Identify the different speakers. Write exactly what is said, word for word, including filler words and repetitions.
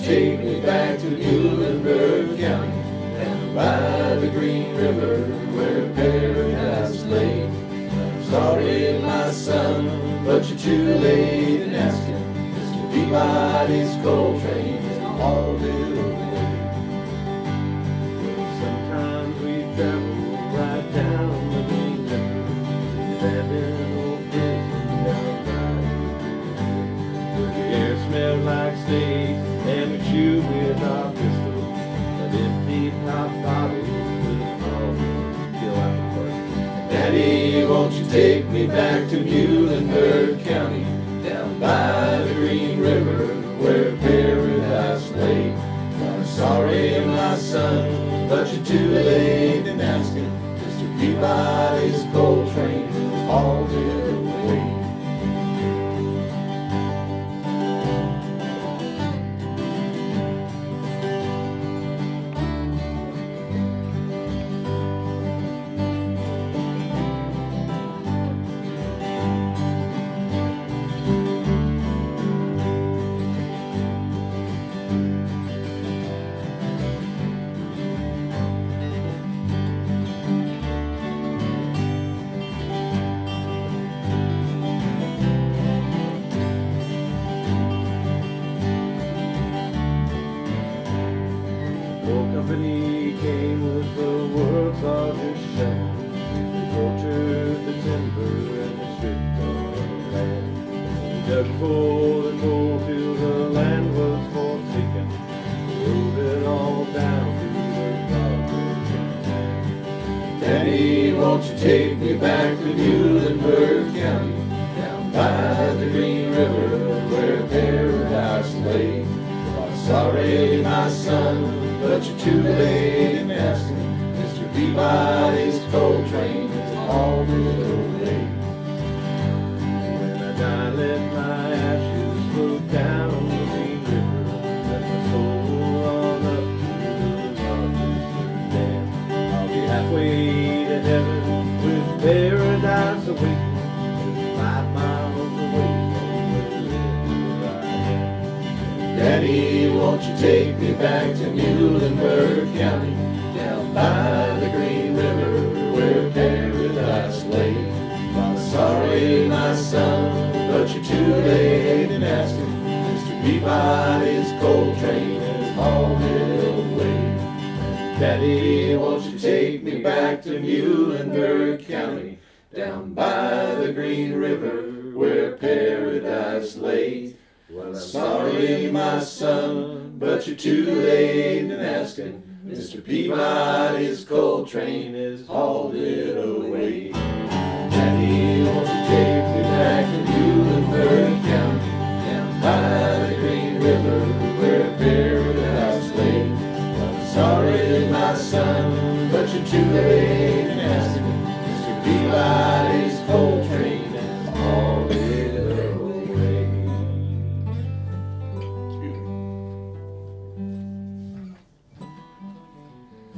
Speaker 1: take me back to Muhlenberg County, down by the Green River where paradise lay. I'm sorry, my son, but you're too late in asking. Mister Peabody's coal train is hauled it away.
Speaker 2: Well, sometimes we travel right down the Green River, abandoned old prison down by where the air smells like steak and we chew with our pistols, an empty pop bottle with all kill out the first.
Speaker 1: Daddy, won't you take me back to Muhlenberg County, down by the Green River where paradise lay. I'm sorry, my son, but you're too late in asking. Mister Peabody's coal train is hauled it away.
Speaker 2: Company came with the world's largest shaft. They tortured the timber and they stripped all the land. They dug for the coal till the land was forsaken. They rode it all down to the Godbridge.
Speaker 1: Daddy, won't you take me back to Muhlenberg County, down by the Green River where paradise lay. I'm sorry, my son, but you're too late in asking. Mister Peabody's coal train is hauled it away.
Speaker 2: When I die, let my ashes float down the Green River. Let my soul on up to the Rochester Dam. I'll be halfway to heaven with paradise awaiting, just five miles away from where I am.
Speaker 1: Daddy, won't you take me back to Muhlenberg County, down by the Green River where paradise lay. I'm sorry, my son, but you're too late in asking. Mister Peabody's coal train is hauled it away. Daddy, won't you take me back to Muhlenberg County, down by the Green River where paradise lay. Well, I'm sorry, my son, but you're too late in asking. Mister Peabody's coal train is hauled it away. Daddy, won't you take me back to Muhlenberg County, down by the Green River where paradise lay. I'm sorry, my son, but you're too late